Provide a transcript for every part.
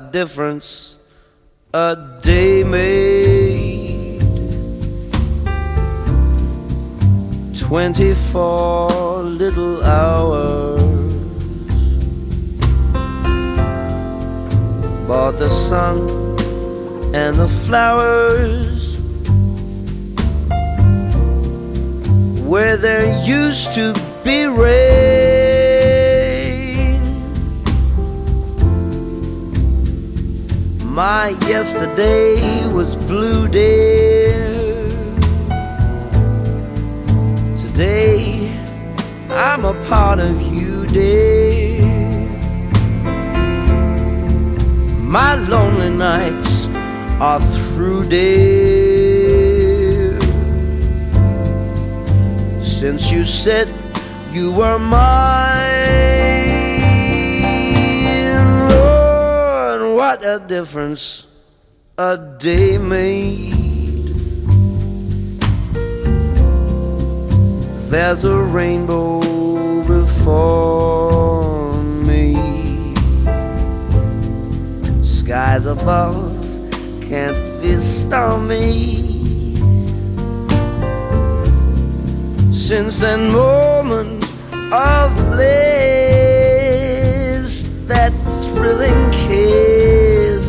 difference a day made. 24 little hours bought the sun and the flowers where there used to be rain. My yesterday was blue, dear. Today I'm a part of you, dear. My lonely nights are through, dear. Since you said you were mine, Lord, what a difference a day made. There's a rainbow before me. Skies above can't be stormy. Since that moment of bliss, that thrilling kiss,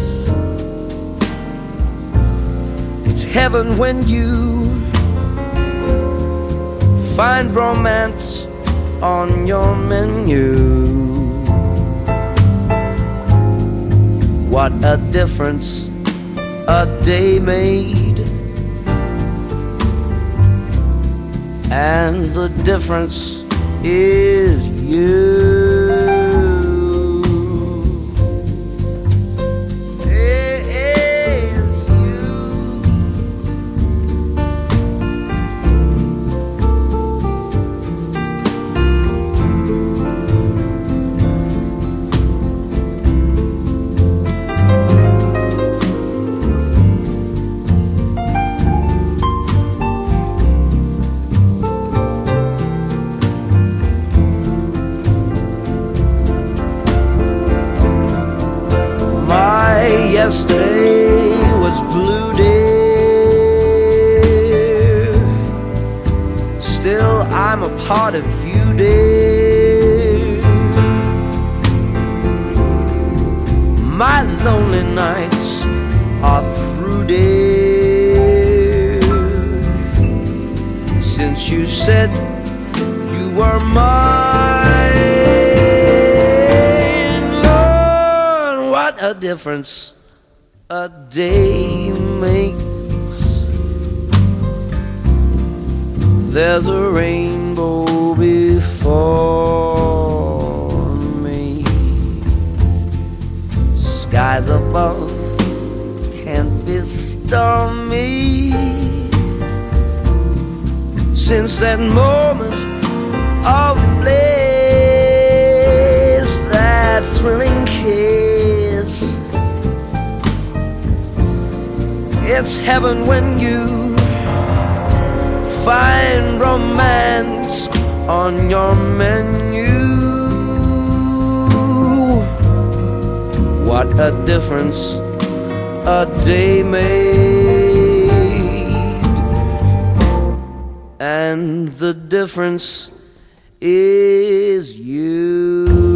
it's heaven when you find romance on your menu. What a difference a day made. And the difference is you. Yesterday was blue, dear. Still I'm a part of you, dear. My lonely nights are through, dear. Since you said you were mine, Lord, what a difference a day makes. There's a rainbow before me. Skies above can't be stormy. Since that moment of bliss, that thrilling kiss, it's heaven when you find romance on your menu. What a difference a day made. And the difference is you.